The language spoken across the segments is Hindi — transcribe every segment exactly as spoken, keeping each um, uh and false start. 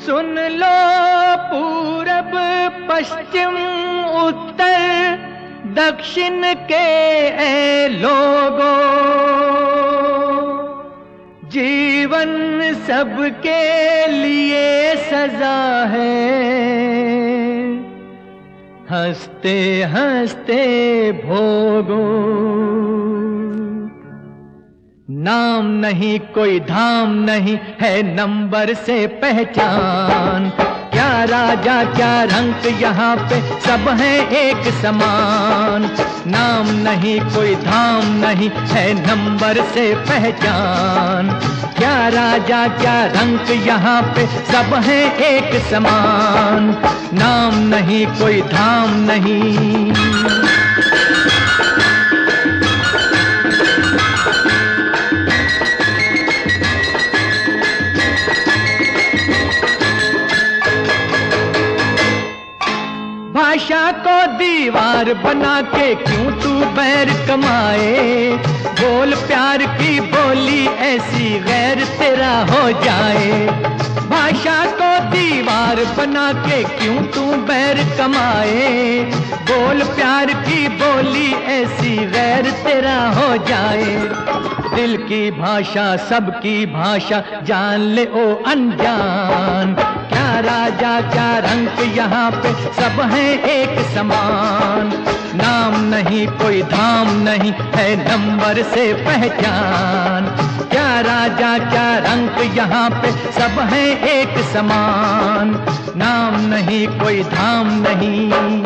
सुन लो पूरब पश्चिम उत्तर दक्षिण के ए लोगों, जीवन सबके लिए सजा है, हंसते हंसते भोगो। नाम नहीं कोई धाम नहीं है नंबर से पहचान, क्या राजा क्या रंक यहाँ पे सब हैं एक समान। नाम नहीं कोई धाम नहीं है नंबर से पहचान, क्या राजा क्या रंक यहाँ पे सब हैं एक समान। नाम नहीं कोई धाम नहीं। भाषा को दीवार बना के क्यों तू बैर कमाए, बोल प्यार की बोली ऐसी गैर तेरा हो जाए। भाषा को दीवार बना के क्यों तू बैर कमाए, बोल प्यार की बोली ऐसी गैर तेरा हो जाए। दिल की भाषा सबकी भाषा जान ले ओ अनजान, क्या राजा क्या रंक यहाँ पे सब हैं एक समान। नाम नहीं कोई धाम नहीं है नंबर से पहचान, क्या राजा क्या रंक यहाँ पे सब हैं एक समान। नाम नहीं कोई धाम नहीं।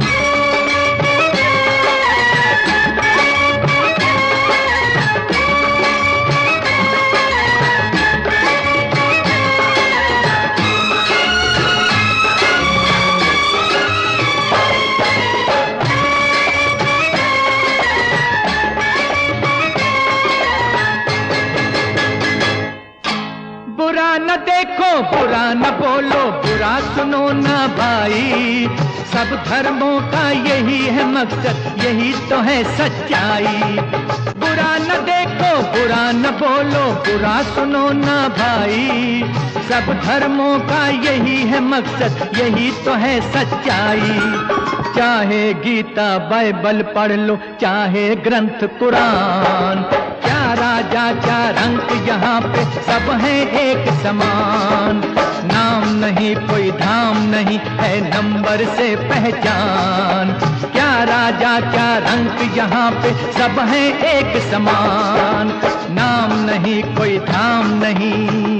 बुरा न देखो बुरा न बोलो बुरा सुनो ना भाई, सब धर्मों का यही है मकसद यही तो है सच्चाई। बुरा न देखो बुरा न बोलो बुरा सुनो ना भाई, सब धर्मों का यही है मकसद यही तो है सच्चाई। चाहे गीता बाइबल पढ़ लो चाहे ग्रंथ कुरान, क्या राजा क्या रंक यहाँ पे सब हैं एक समान। नाम नहीं कोई धाम नहीं है नंबर से पहचान, क्या राजा क्या रंक यहाँ पे सब हैं एक समान। नाम नहीं कोई धाम नहीं।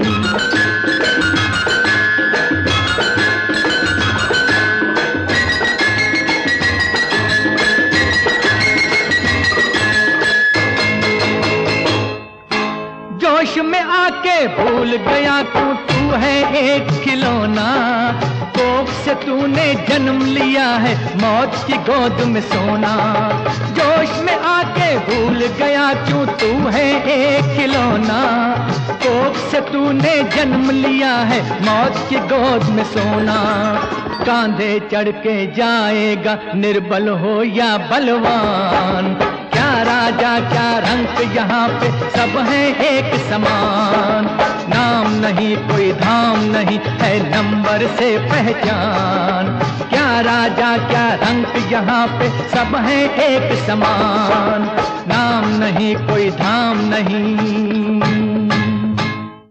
जोश में आके भूल गया तू तू है एक खिलौना, कोख से तूने जन्म लिया है मौत की गोद में सोना। जोश में आके भूल गया क्यों तू है एक खिलौना, कोख से तूने जन्म लिया है मौत की गोद में सोना। कांधे चढ़ के जाएगा निर्बल हो या बलवान, क्या राजा क्या रंक यहाँ पे सब हैं एक समान। नाम नहीं कोई धाम नहीं है नंबर से पहचान, क्या राजा क्या रंक यहाँ पे सब हैं एक समान। नाम नहीं कोई धाम नहीं।